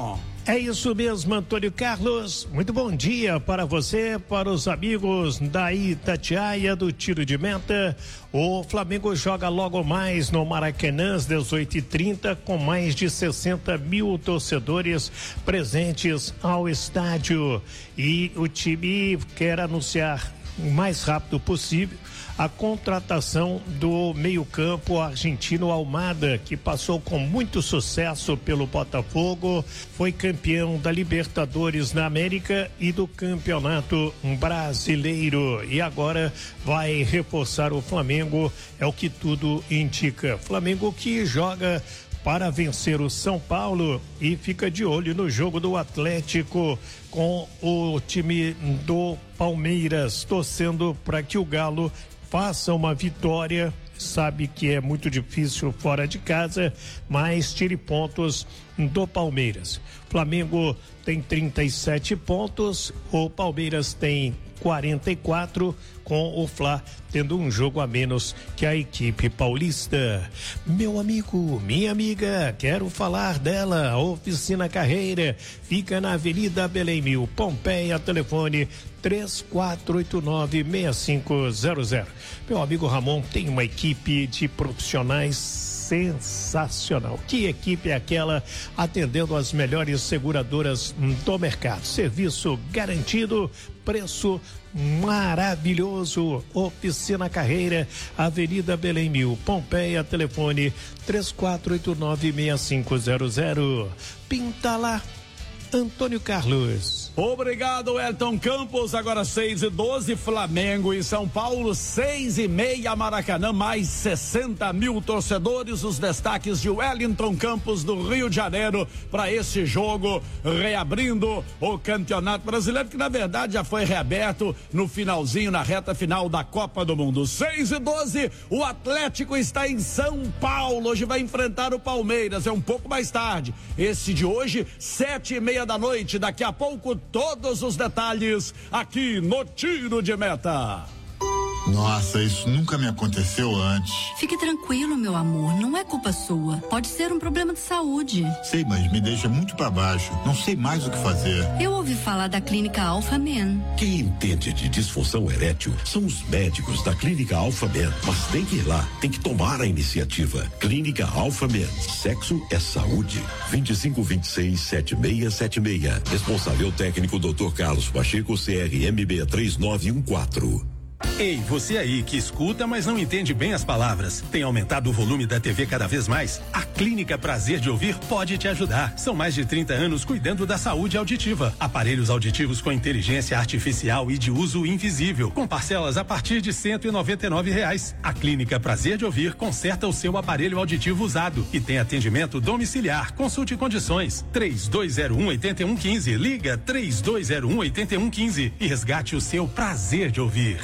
É isso mesmo, Antônio Carlos. Muito bom dia para você, para os amigos da Itatiaia do Tiro de Meta. O Flamengo joga logo mais no Maracanã às dezoito e trinta com mais de sessenta mil torcedores presentes ao estádio. E o time quer anunciar o mais rápido possível a contratação do meio-campo argentino Almada, que passou com muito sucesso pelo Botafogo, foi campeão da Libertadores na América e do Campeonato Brasileiro e agora vai reforçar o Flamengo, é o que tudo indica. Flamengo que joga para vencer o São Paulo e fica de olho no jogo do Atlético com o time do Palmeiras, torcendo para que o Galo faça uma vitória. Sabe que é muito difícil fora de casa, mas tire pontos do Palmeiras. Flamengo tem trinta e sete pontos, o Palmeiras tem quarenta e quatro, com o Fla tendo um jogo a menos que a equipe paulista. Meu amigo, minha amiga, quero falar dela. A Oficina Carreira fica na Avenida Belém Mil, Pompeia, telefone três quatro oito nove, seis cinco zero zero. Meu amigo Ramon tem uma equipe de profissionais sensacional. Que equipe é aquela atendendo as melhores seguradoras do mercado? Serviço garantido, preço maravilhoso. Oficina Carreira, Avenida Belém Mil, Pompeia, telefone três quatro oito nove, seis cinco zero zero. Pinta lá, Antônio Carlos. Obrigado, Elton Campos. Agora seis e doze, Flamengo e São Paulo, seis e meia, Maracanã, mais sessenta mil torcedores. Os destaques de Wellington Campos do Rio de Janeiro para esse jogo, reabrindo o Campeonato Brasileiro, que na verdade já foi reaberto no finalzinho, na reta final da Copa do Mundo. seis e doze, o Atlético está em São Paulo, hoje vai enfrentar o Palmeiras, é um pouco mais tarde. Esse de hoje, sete e meia da noite, daqui a pouco todos os detalhes aqui no Tiro de Meta. Nossa, isso nunca me aconteceu antes. Fique tranquilo, meu amor, não é culpa sua. Pode ser um problema de saúde. Sei, mas me deixa muito pra baixo. Não sei mais o que fazer. Eu ouvi falar da Clínica Alpha Men. Quem entende de disfunção erétil são os médicos da Clínica Alpha Men. Mas tem que ir lá, tem que tomar a iniciativa. Clínica Alpha Men. Sexo é saúde. vinte e cinco, vinte e seis, setenta e seis setenta e seis. Responsável técnico doutor Carlos Pacheco, C R M B três nove um quatro. Ei, você aí que escuta, mas não entende bem as palavras. Tem aumentado o volume da T V cada vez mais? A Clínica Prazer de Ouvir pode te ajudar. São mais de trinta anos cuidando da saúde auditiva. Aparelhos auditivos com inteligência artificial e de uso invisível, com parcelas a partir de cento e noventa e nove reais. A Clínica Prazer de Ouvir conserta o seu aparelho auditivo usado e tem atendimento domiciliar. Consulte condições. três dois zero um, oito um um cinco. Liga três dois zero um, oito um um cinco e resgate o seu prazer de ouvir.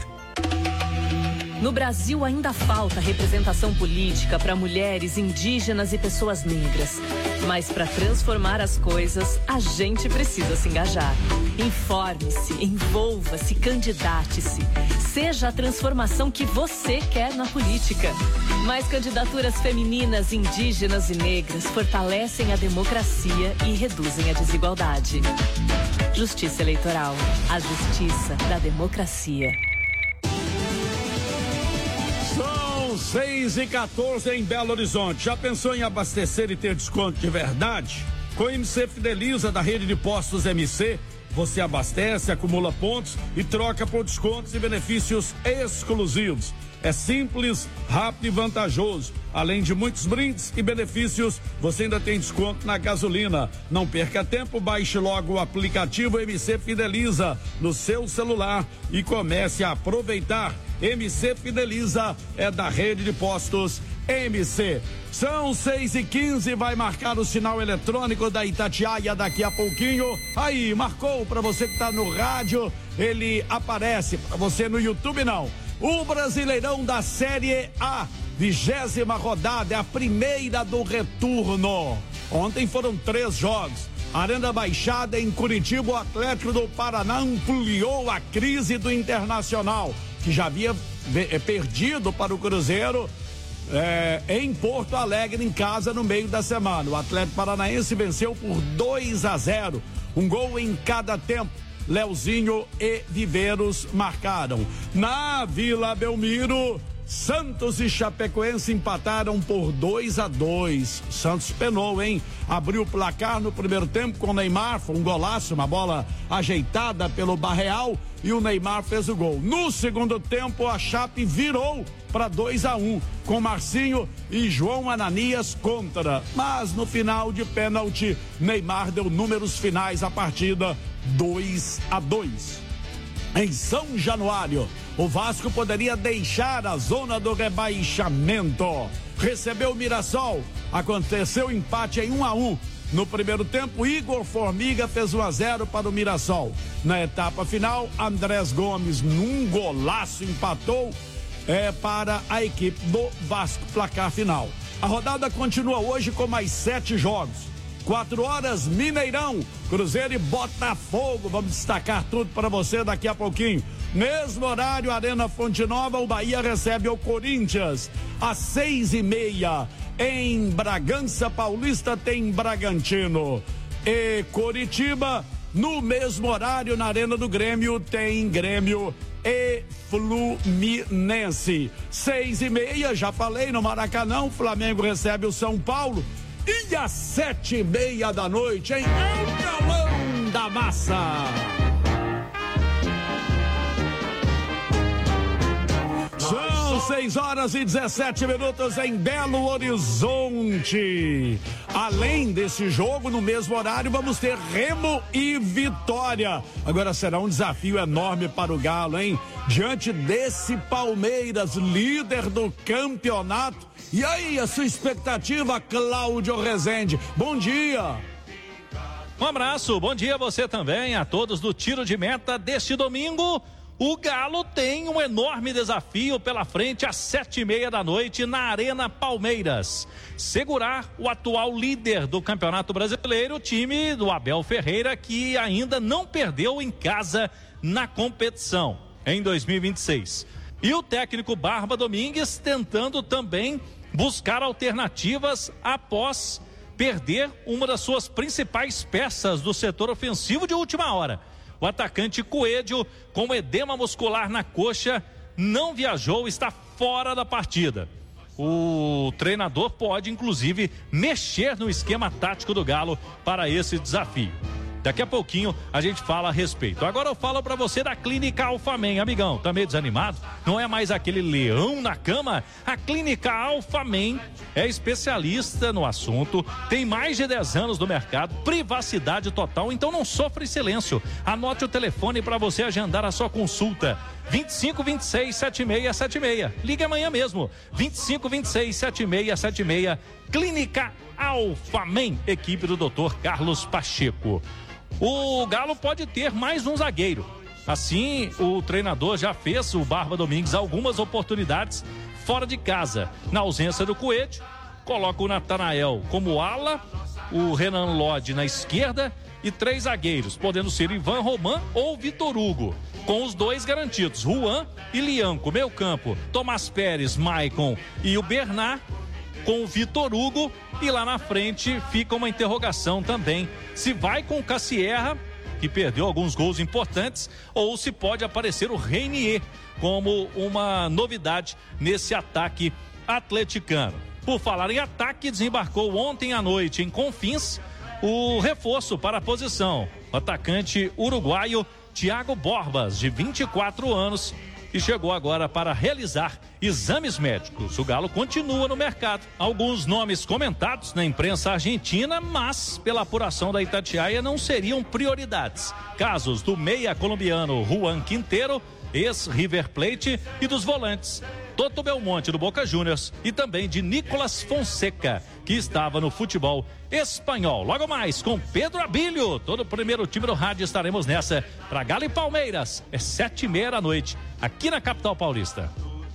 No Brasil ainda falta representação política para mulheres, indígenas e pessoas negras. Mas para transformar as coisas, a gente precisa se engajar. Informe-se, envolva-se, candidate-se. Seja a transformação que você quer na política. Mais candidaturas femininas, indígenas e negras fortalecem a democracia e reduzem a desigualdade. Justiça Eleitoral. A justiça da democracia. São seis e quatorze em Belo Horizonte. Já pensou em abastecer e ter desconto de verdade? Com o M C Fideliza da rede de postos M C, você abastece, acumula pontos e troca por descontos e benefícios exclusivos. É simples, rápido e vantajoso. Além de muitos brindes e benefícios, você ainda tem desconto na gasolina. Não perca tempo, baixe logo o aplicativo M C Fideliza no seu celular e comece a aproveitar. M C Fideliza é da rede de postos M C. São seis e quinze, vai marcar o sinal eletrônico da Itatiaia daqui a pouquinho. Aí, marcou para você que tá no rádio, ele aparece. Para você no YouTube, não. O Brasileirão da Série A, vigésima rodada, é a primeira do retorno. Ontem foram três jogos. Arena Baixada, em Curitiba, o Atlético do Paraná ampliou a crise do Internacional, que já havia perdido para o Cruzeiro é, em Porto Alegre, em casa, no meio da semana. O Atlético Paranaense venceu por dois a zero, um gol em cada tempo. Leozinho e Viveiros marcaram. Na Vila Belmiro, Santos e Chapecoense empataram por dois a dois. Santos penou, hein? Abriu o placar no primeiro tempo com o Neymar, foi um golaço, uma bola ajeitada pelo Barreal e o Neymar fez o gol. No segundo tempo, a Chape virou para dois a um, com Marcinho e João Ananias contra. Mas no final de pênalti, Neymar deu números finais à partida, dois a dois. Em São Januário, o Vasco poderia deixar a zona do rebaixamento. Recebeu o Mirassol, aconteceu empate em um a um. No primeiro tempo, Igor Formiga fez um a zero para o Mirassol. Na etapa final, Andrés Gomes, num golaço, empatou é, para a equipe do Vasco. Placar final. A rodada continua hoje com mais sete jogos. Quatro horas, Mineirão, Cruzeiro e Botafogo. Vamos destacar tudo para você daqui a pouquinho. Mesmo horário, Arena Fonte Nova, o Bahia recebe o Corinthians. Às seis e meia, em Bragança Paulista, tem Bragantino e Coritiba. No mesmo horário, na Arena do Grêmio, tem Grêmio e Fluminense. Seis e meia, já falei, no Maracanã, o Flamengo recebe o São Paulo. E às sete e meia da noite, em Galão da Massa. São seis horas e dezessete minutos em Belo Horizonte. Além desse jogo, no mesmo horário, vamos ter Remo e Vitória. Agora será um desafio enorme para o Galo, hein? Diante desse Palmeiras, líder do campeonato. E aí, a sua expectativa, Cláudio Rezende? Bom dia. Um abraço, bom dia a você também, a todos do Tiro de Meta deste domingo. O Galo tem um enorme desafio pela frente às sete e meia da noite na Arena Palmeiras. Segurar o atual líder do Campeonato Brasileiro, o time do Abel Ferreira, que ainda não perdeu em casa na competição em dois mil e vinte e seis. E o técnico Barba Domingues tentando também buscar alternativas após perder uma das suas principais peças do setor ofensivo de última hora. O atacante Coelho, com edema muscular na coxa, não viajou, está fora da partida. O treinador pode, inclusive, mexer no esquema tático do Galo para esse desafio. Daqui a pouquinho a gente fala a respeito. Agora eu falo pra você da Clínica Alphamen, amigão. Tá meio desanimado? Não é mais aquele leão na cama? A Clínica Alphamen é especialista no assunto, tem mais de dez anos no mercado, privacidade total, então não sofre silêncio. Anote o telefone para você agendar a sua consulta. vinte e cinco, vinte e seis, setenta e seis setenta e seis. Ligue amanhã mesmo. vinte e cinco, vinte e seis, setenta e seis setenta e seis. Clínica Alphamen, equipe do doutor Carlos Pacheco. O Galo pode ter mais um zagueiro. Assim, o treinador já fez, o Barba Domingues, algumas oportunidades fora de casa. Na ausência do Coelho, coloca o Natanael como ala, o Renan Lodge na esquerda e três zagueiros, podendo ser Ivan Roman ou Vitor Hugo, com os dois garantidos, Juan e Lianco. Meio campo, Tomás Pérez, Maicon e o Bernard, com o Vitor Hugo, e lá na frente fica uma interrogação também, se vai com o Cassierra, que perdeu alguns gols importantes, ou se pode aparecer o Reinier como uma novidade nesse ataque atleticano. Por falar em ataque, desembarcou ontem à noite em Confins o reforço para a posição, o atacante uruguaio Thiago Borbas, de vinte e quatro anos, e chegou agora para realizar exames médicos. O Galo continua no mercado. Alguns nomes comentados na imprensa argentina, mas pela apuração da Itatiaia não seriam prioridades. Casos do meia colombiano Juan Quintero, ex-River Plate, e dos volantes Toto Belmonte do Boca Juniors e também de Nicolas Fonseca, que estava no futebol espanhol. Logo mais com Pedro Abílio, todo o primeiro time do rádio, estaremos nessa para Galo e Palmeiras. É sete e meia da noite, aqui na capital paulista.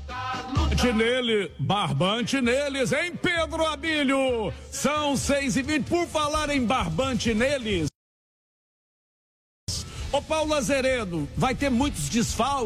Nele, barbante neles, hein, Pedro Abílio? São seis e vinte. Por falar em barbante neles, ô Paulo Azeredo, vai ter muitos desfalques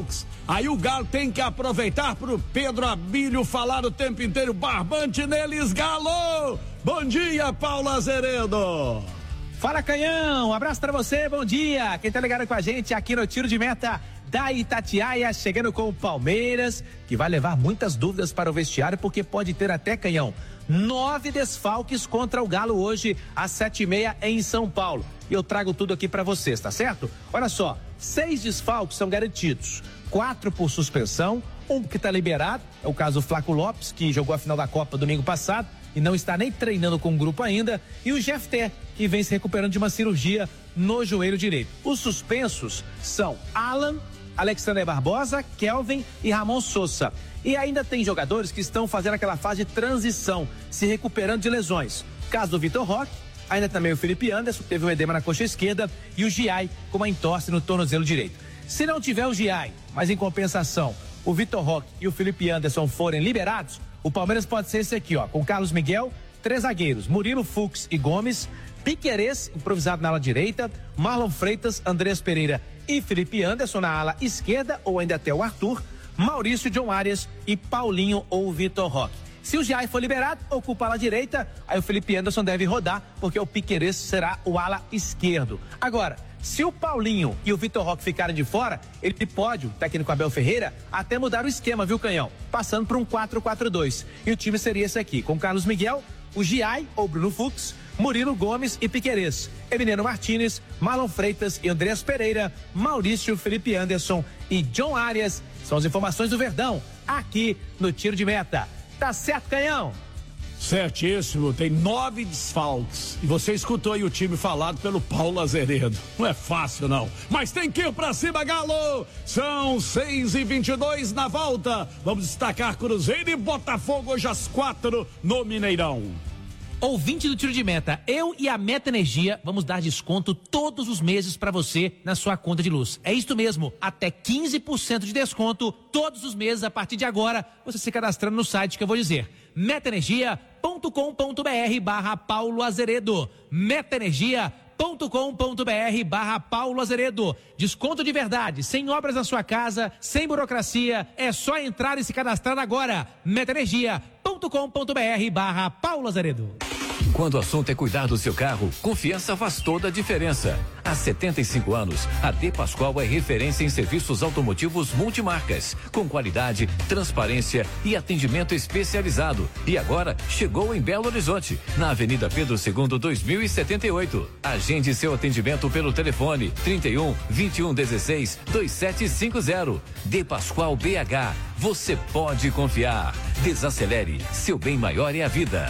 Aí o Galo tem que aproveitar pro Pedro Abílio falar o tempo inteiro, barbante neles, Galo! Bom dia, Paulo Azeredo! Fala, Canhão, um abraço pra você, bom dia! Quem tá ligado com a gente aqui no Tiro de Meta da Itatiaia, chegando com o Palmeiras, que vai levar muitas dúvidas para o vestiário, porque pode ter até, Canhão, nove desfalques contra o Galo hoje, às sete e meia em São Paulo. E eu trago tudo aqui pra vocês, tá certo? Olha só, seis desfalques são garantidos. Quatro por suspensão, um que está liberado, é o caso do Flaco Lopes, que jogou a final da Copa domingo passado e não está nem treinando com o grupo ainda, e o G F T, que vem se recuperando de uma cirurgia no joelho direito. Os suspensos são Alan, Alexander Barbosa, Kelvin e Ramon Sousa. E ainda tem jogadores que estão fazendo aquela fase de transição, se recuperando de lesões. Caso do Vitor Roque, ainda também o Felipe Anderson, que teve um edema na coxa esquerda, e o Giai com uma entorse no tornozelo direito. Se não tiver o Giai, mas em compensação o Vitor Roque e o Felipe Anderson forem liberados, o Palmeiras pode ser esse aqui, ó, com Carlos Miguel, três zagueiros, Murilo, Fux e Gomes, Piquerez, improvisado na ala direita, Marlon Freitas, Andrés Pereira e Felipe Anderson na ala esquerda, ou ainda até o Arthur, Maurício, John Arias e Paulinho ou Vitor Roque. Se o Giai for liberado, ocupa a ala direita, aí o Felipe Anderson deve rodar, porque o Piquerez será o ala esquerdo. Agora, se o Paulinho e o Vitor Roque ficarem de fora, ele pode, o técnico Abel Ferreira, até mudar o esquema, viu, Canhão? Passando para um quatro quatro dois. E o time seria esse aqui, com Carlos Miguel, o Giai ou Bruno Fux, Murilo, Gomes e Piquerez, Emiliano Martínez, Marlon Freitas e Andrés Pereira, Maurício, Felipe Anderson e John Arias. São as informações do Verdão, aqui no Tiro de Meta. Tá certo, Canhão? Certíssimo, tem nove desfalques. E você escutou aí o time falado pelo Paulo Azeredo. Não é fácil, não. Mas tem que ir pra cima, Galo! São seis e vinte e dois na volta. Vamos destacar Cruzeiro e Botafogo hoje às quatro no Mineirão. Ouvinte do Tiro de Meta, eu e a Meta Energia vamos dar desconto todos os meses para você na sua conta de luz. É isso mesmo, até quinze por cento de desconto todos os meses a partir de agora, você se cadastrando no site que eu vou dizer, metaenergia ponto com ponto br barra Paulo Azeredo, metaenergia ponto com ponto br barra Paulo Azeredo. Desconto de verdade, sem obras na sua casa, sem burocracia, é só entrar e se cadastrar agora, metaenergia ponto com ponto br barra Paulo Azeredo. Quando o assunto é cuidar do seu carro, confiança faz toda a diferença. Há setenta e cinco anos, a De Pascoal é referência em serviços automotivos multimarcas, com qualidade, transparência e atendimento especializado. E agora chegou em Belo Horizonte, na Avenida Pedro segundo, dois mil e setenta e oito. Agende seu atendimento pelo telefone trinta e um, vinte e um, dezesseis, vinte e sete cinquenta. De Pascoal B H, você pode confiar. Desacelere, seu bem maior é a vida.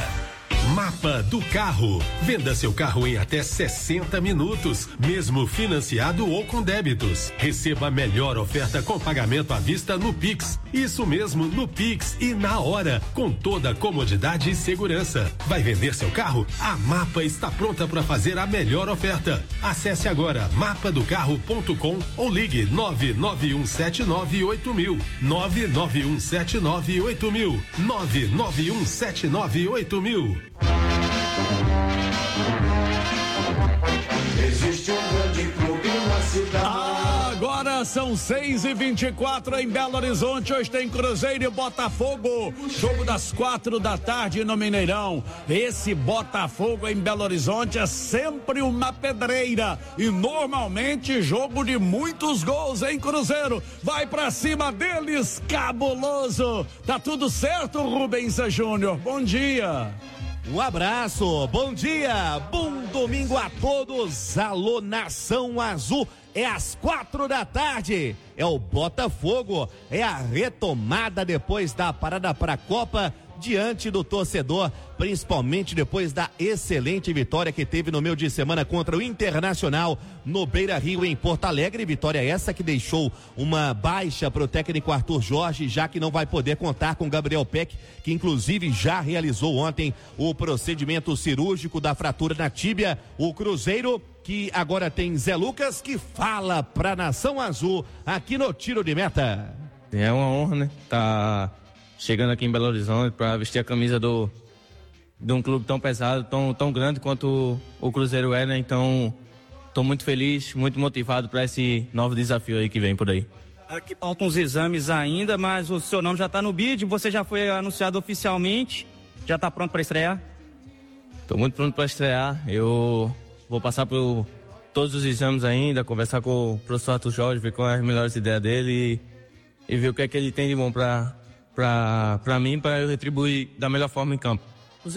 Mapa do Carro. Venda seu carro em até sessenta minutos, mesmo financiado ou com débitos. Receba a melhor oferta com pagamento à vista no Pix. Isso mesmo, no Pix e na hora, com toda a comodidade e segurança. Vai vender seu carro? A Mapa está pronta para fazer a melhor oferta. Acesse agora mapa do carro ponto com ou ligue nove nove um sete nove oito mil. nove nove um sete nove oito mil. nove nove um sete nove oito mil. Existe um grande clube na cidade. Agora são seis e vinte e quatro em Belo Horizonte. Hoje tem Cruzeiro e Botafogo. Jogo das quatro da tarde no Mineirão. Esse Botafogo em Belo Horizonte é sempre uma pedreira. E normalmente jogo de muitos gols, hein, Cruzeiro? Vai pra cima deles, cabuloso. Tá tudo certo, Rubens Júnior? Bom dia. Um abraço, bom dia, bom domingo a todos. Alô, Nação Azul, é às quatro da tarde, é o Botafogo, é a retomada depois da parada para a Copa, diante do torcedor, principalmente depois da excelente vitória que teve no meio de semana contra o Internacional no Beira-Rio em Porto Alegre. Vitória essa que deixou uma baixa para o técnico Arthur Jorge, já que não vai poder contar com Gabriel Peck, que inclusive já realizou ontem o procedimento cirúrgico da fratura na tíbia. O Cruzeiro, que agora tem Zé Lucas, que fala pra Nação Azul aqui no Tiro de Meta. É uma honra, né? Tá chegando aqui em Belo Horizonte para vestir a camisa do de um clube tão pesado, tão, tão grande quanto o, o Cruzeiro é, né? Então, estou muito feliz, muito motivado para esse novo desafio aí que vem por aí. Aqui faltam os exames ainda, mas o seu nome já está no bid, você já foi anunciado oficialmente, já está pronto para estrear? Estou muito pronto para estrear. Eu vou passar por todos os exames ainda, conversar com o professor Arthur Jorge, ver quais as melhores ideias dele e, e ver o que é que ele tem de bom para para mim, para eu retribuir da melhor forma em campo.